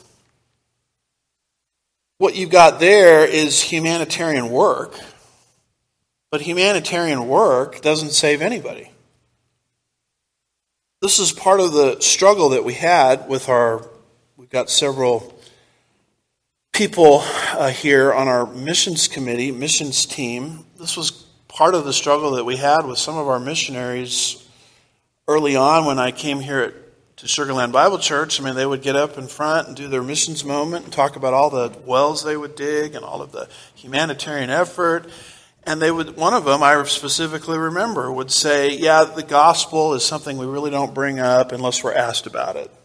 What you got there is humanitarian work, but humanitarian work doesn't save anybody. This is part of the struggle that we had with we've got several people here on our missions committee, missions team. This was part of the struggle that we had with some of our missionaries early on when I came here to Sugarland Bible Church. I mean, they would get up in front and do their missions moment and talk about all the wells they would dig and all of the humanitarian effort. And one of them, I specifically remember, would say, yeah, the gospel is something we really don't bring up unless we're asked about it.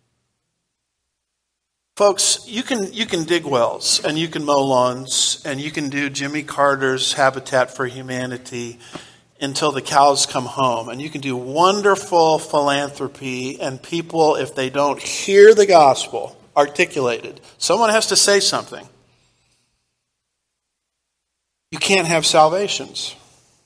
Folks, you can dig wells, and you can mow lawns, and you can do Jimmy Carter's Habitat for Humanity until the cows come home. And you can do wonderful philanthropy, and people, if they don't hear the gospel articulated, someone has to say something. You can't have salvations.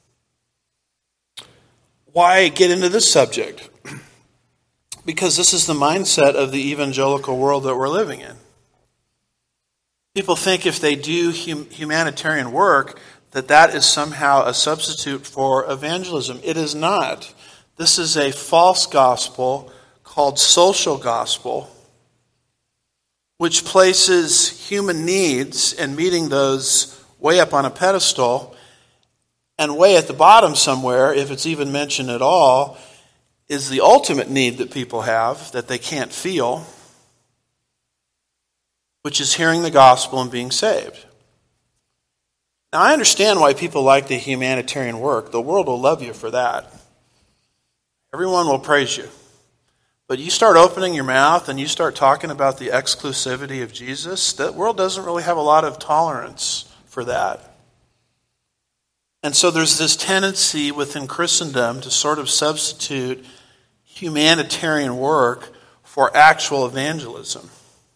Why get into this subject? Because this is the mindset of the evangelical world that we're living in. People think if they do humanitarian work, that is somehow a substitute for evangelism. It is not. This is a false gospel called social gospel, which places human needs and meeting those way up on a pedestal, and way at the bottom somewhere, if it's even mentioned at all, is the ultimate need that people have that they can't feel, which is hearing the gospel and being saved. Now, I understand why people like the humanitarian work. The world will love you for that. Everyone will praise you. But you start opening your mouth and you start talking about the exclusivity of Jesus, the world doesn't really have a lot of tolerance for that. And so there's this tendency within Christendom to sort of substitute humanitarian work for actual evangelism.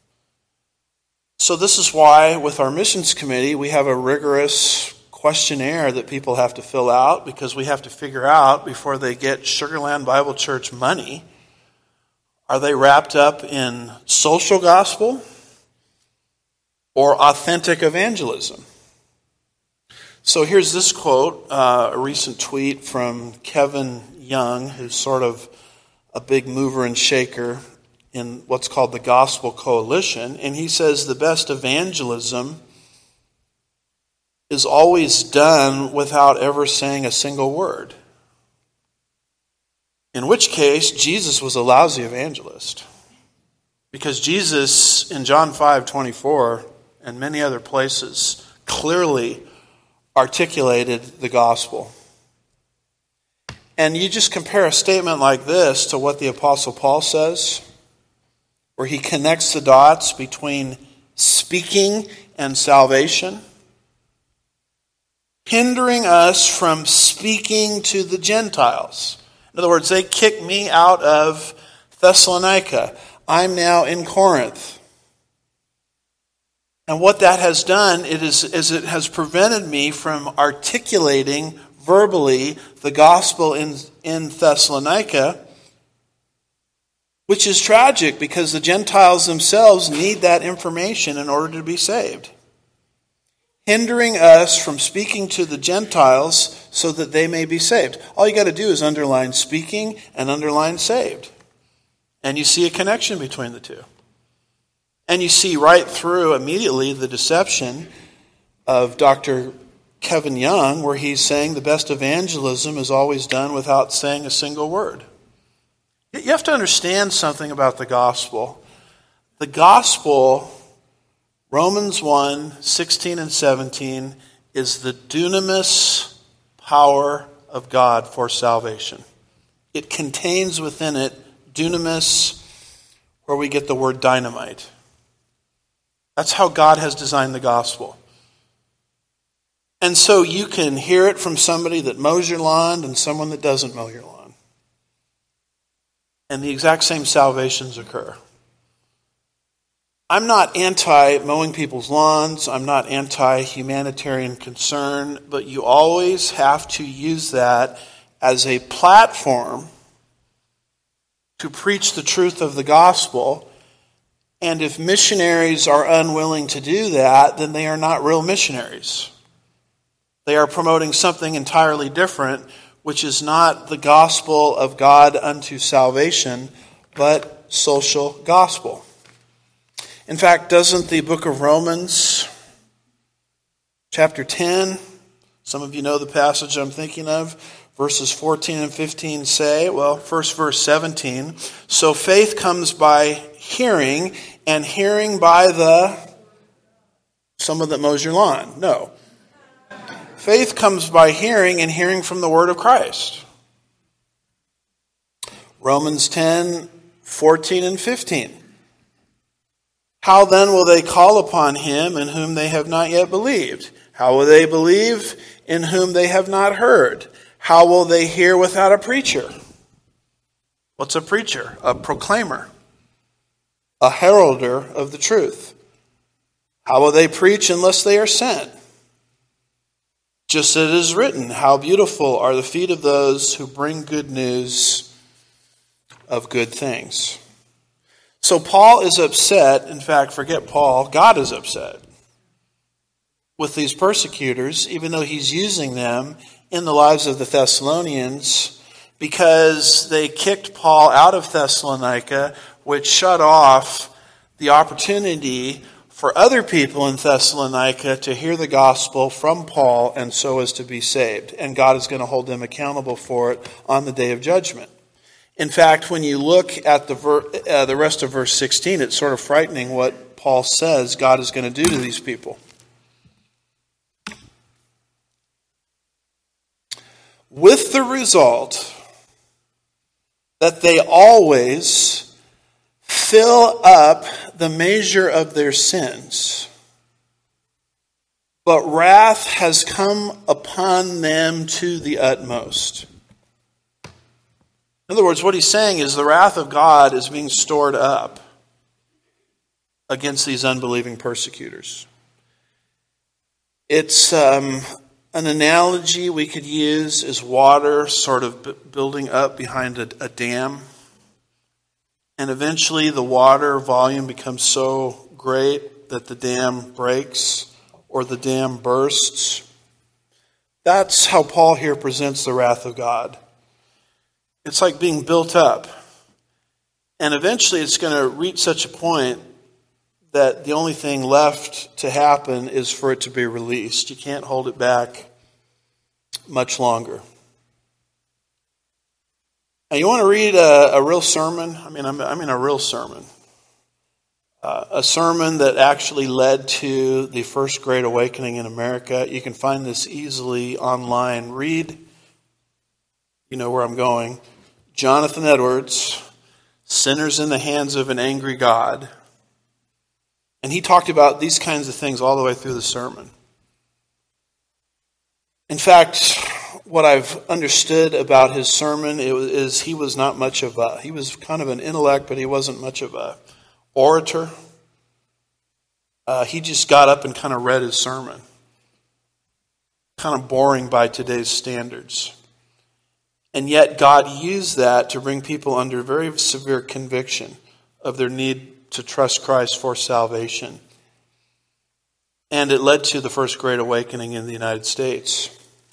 So this is why with our missions committee we have a rigorous questionnaire that people have to fill out, because we have to figure out before they get Sugarland Bible Church money, are they wrapped up in social gospel or authentic evangelism? So here's this quote, a recent tweet from Kevin Young, who's sort of a big mover and shaker in what's called the Gospel Coalition. And he says the best evangelism is always done without ever saying a single word. In which case, Jesus was a lousy evangelist. Because Jesus, in John 5:24 and many other places, clearly articulated the gospel. And you just compare a statement like this to what the Apostle Paul says, where he connects the dots between speaking and salvation, hindering us from speaking to the Gentiles. In other words, they kicked me out of Thessalonica. I'm now in Corinth. And what that has done is it has prevented me from articulating verbally the gospel in Thessalonica, which is tragic because the Gentiles themselves need that information in order to be saved. Hindering us from speaking to the Gentiles so that they may be saved. All you got to do is underline speaking and underline saved. And you see a connection between the two. And you see right through immediately the deception of Dr. Kevin Young, where he's saying the best evangelism is always done without saying a single word. You have to understand something about the gospel. The gospel, Romans 1:16 and 17, is the dunamis power of God for salvation. It contains within it dunamis, where we get the word dynamite. That's how God has designed the gospel. And so you can hear it from somebody that mows your lawn and someone that doesn't mow your lawn. And the exact same salvations occur. I'm not anti-mowing people's lawns. I'm not anti-humanitarian concern. But you always have to use that as a platform to preach the truth of the gospel. And if missionaries are unwilling to do that, then they are not real missionaries. They are promoting something entirely different, which is not the gospel of God unto salvation, but social gospel. In fact, doesn't the book of Romans, chapter 10, some of you know the passage I'm thinking of, verses 14 and 15 say, well, first verse 17, so faith comes by hearing, and hearing by someone that mows your lawn. No. Faith comes by hearing, and hearing from the word of Christ. Romans 10, 14 and 15. How then will they call upon him in whom they have not yet believed? How will they believe in whom they have not heard? How will they hear without a preacher? What's a preacher? A proclaimer. A heralder of the truth. How will they preach unless they are sent? Just as it is written, how beautiful are the feet of those who bring good news of good things. So Paul is upset. In fact, forget Paul. God is upset with these persecutors, even though he's using them in the lives of the Thessalonians, because they kicked Paul out of Thessalonica, which shut off the opportunity for other people in Thessalonica to hear the gospel from Paul and so as to be saved. And God is going to hold them accountable for it on the day of judgment. In fact, when you look at the rest of verse 16, it's sort of frightening what Paul says God is going to do to these people. With the result that they always fill up the measure of their sins, but wrath has come upon them to the utmost. In other words, what he's saying is the wrath of God is being stored up against these unbelieving persecutors. It's an analogy we could use is water sort of building up behind a dam. And eventually the water volume becomes so great that the dam breaks or the dam bursts. That's how Paul here presents the wrath of God. It's like being built up. And eventually it's going to reach such a point that the only thing left to happen is for it to be released. You can't hold it back much longer. Now, you want to read a real sermon? I mean a real sermon. A sermon that actually led to the first Great Awakening in America. You can find this easily online. Read, you know where I'm going, Jonathan Edwards, Sinners in the Hands of an Angry God. And he talked about these kinds of things all the way through the sermon. In fact, what I've understood about his sermon is he was not much of he was kind of an intellect, but he wasn't much of a orator. He just got up and kind of read his sermon. Kind of boring by today's standards. And yet God used that to bring people under very severe conviction of their need to trust Christ for salvation. And it led to the first Great Awakening in the United States.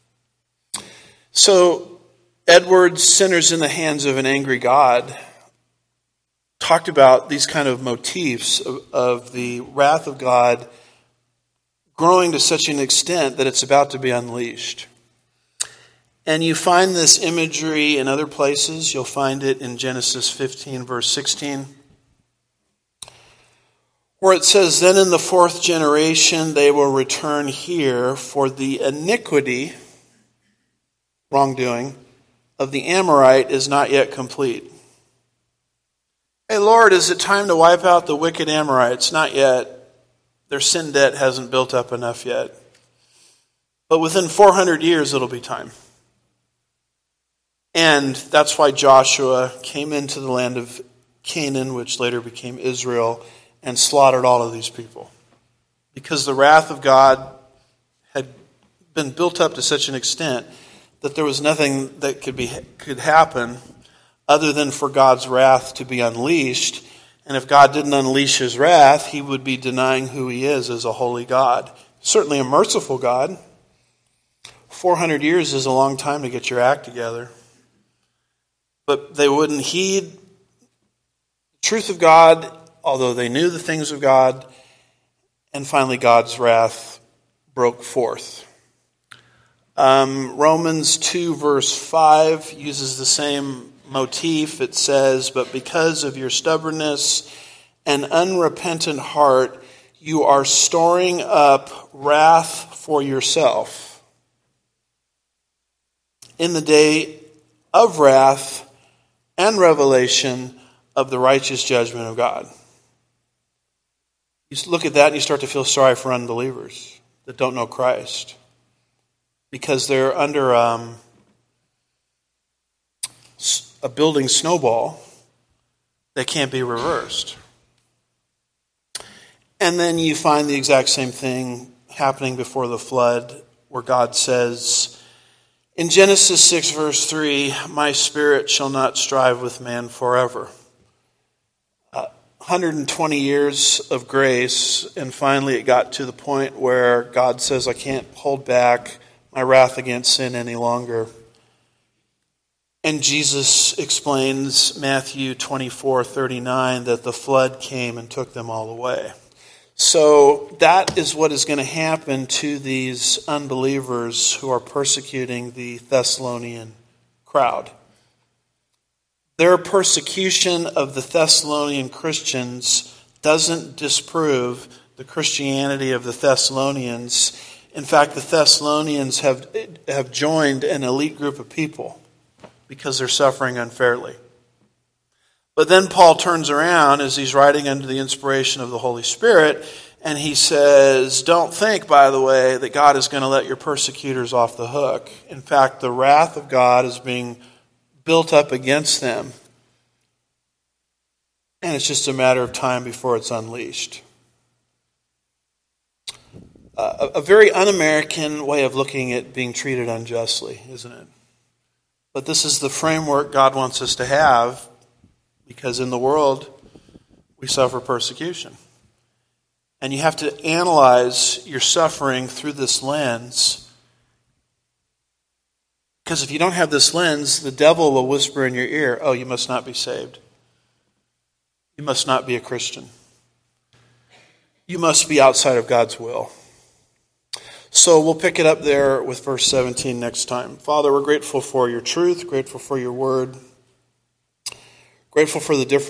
So Edwards, Sinners in the Hands of an Angry God, talked about these kind of motifs of the wrath of God growing to such an extent that it's about to be unleashed. And you find this imagery in other places. You'll find it in Genesis 15, verse 16, where it says, Then in the fourth generation they will return here, for the iniquity, wrongdoing, of the Amorite is not yet complete. Hey, Lord, is it time to wipe out the wicked Amorites? Not yet. Their sin debt hasn't built up enough yet. But within 400 years, it'll be time. And that's why Joshua came into the land of Canaan, which later became Israel, and slaughtered all of these people. Because the wrath of God had been built up to such an extent that there was nothing that could happen other than for God's wrath to be unleashed. And if God didn't unleash his wrath, he would be denying who he is as a holy God. Certainly a merciful God. 400 years is a long time to get your act together. But they wouldn't heed the truth of God, although they knew the things of God. And finally, God's wrath broke forth. Romans 2 verse 5 uses the same motif. It says, "But because of your stubbornness and unrepentant heart, you are storing up wrath for yourself in the day of wrath and revelation of the righteous judgment of God." You look at that and you start to feel sorry for unbelievers that don't know Christ, because they're under a building snowball that can't be reversed. And then you find the exact same thing happening before the flood, where God says, in Genesis 6 verse 3, "My spirit shall not strive with man forever." 120 years of grace, and finally it got to the point where God says, "I can't hold back my wrath against sin any longer." And Jesus explains, Matthew 24:39, that the flood came and took them all away. So that is what is going to happen to these unbelievers who are persecuting the Thessalonian crowd. Their persecution of the Thessalonian Christians doesn't disprove the Christianity of the Thessalonians. In fact, the Thessalonians have joined an elite group of people because they're suffering unfairly. But then Paul turns around as he's writing under the inspiration of the Holy Spirit, and he says, don't think, by the way, that God is going to let your persecutors off the hook. In fact, the wrath of God is being built up against them, and it's just a matter of time before it's unleashed. A very un-American way of looking at being treated unjustly, isn't it? But this is the framework God wants us to have, because in the world we suffer persecution. And you have to analyze your suffering through this lens. Because if you don't have this lens, the devil will whisper in your ear, "Oh, you must not be saved. You must not be a Christian. You must be outside of God's will." So we'll pick it up there with verse 17 next time. Father, we're grateful for your truth, grateful for your word, grateful for the different